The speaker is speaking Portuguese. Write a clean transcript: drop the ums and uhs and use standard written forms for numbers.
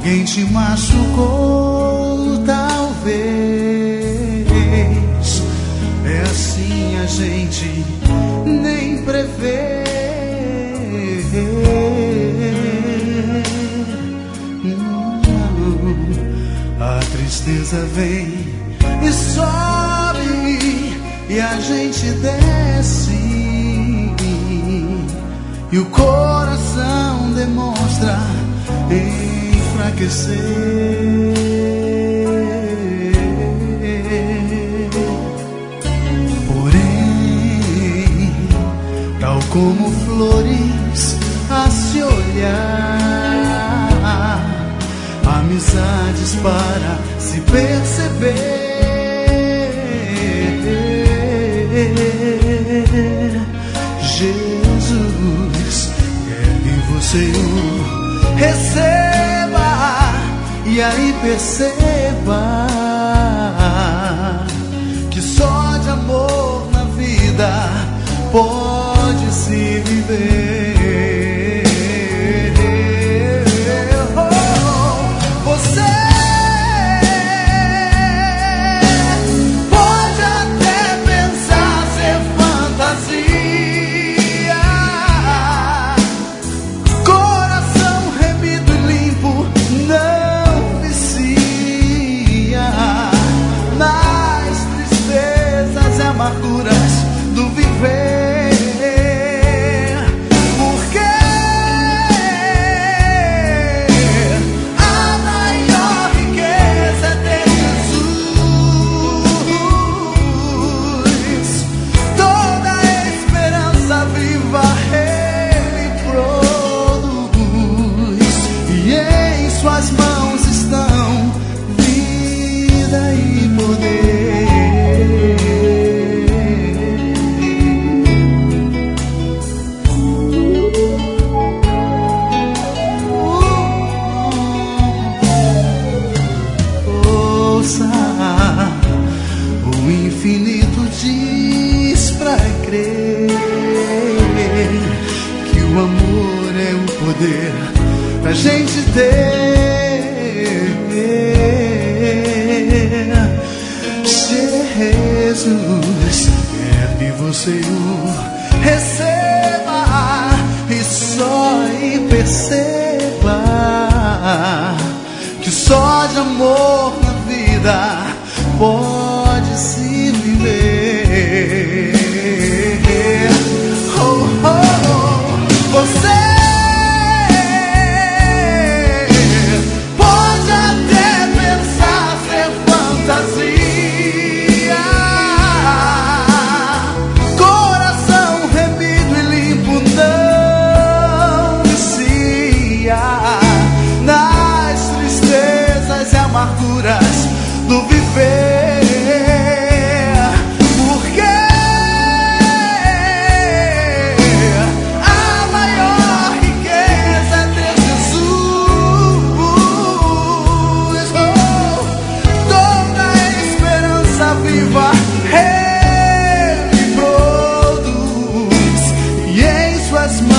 Alguém te machucou, talvez. É assim, a gente nem prevê. A tristeza vem e sobe, e a gente desce, e o coração demonstra enfraquecer. Porém, tal como flores a se olhar, amizades para se perceber, Jesus quer que você o receba, e aí perceba que só de amor na vida pode se viver. Você pode até pensar ser fantasia, coração remido e limpo não vicia nas tristezas e amarguras do viver. Suas mãos estão vida e poder. Ouça, o infinito diz pra crer que o amor é o poder pra gente ter. Jesus quer que você o receba, e só e perceba que só de amor na vida pode se viver. Oh, oh, oh. Você do viver, porque a maior riqueza é ter Jesus. Oh, toda a esperança viva Ele produz, e em suas mãos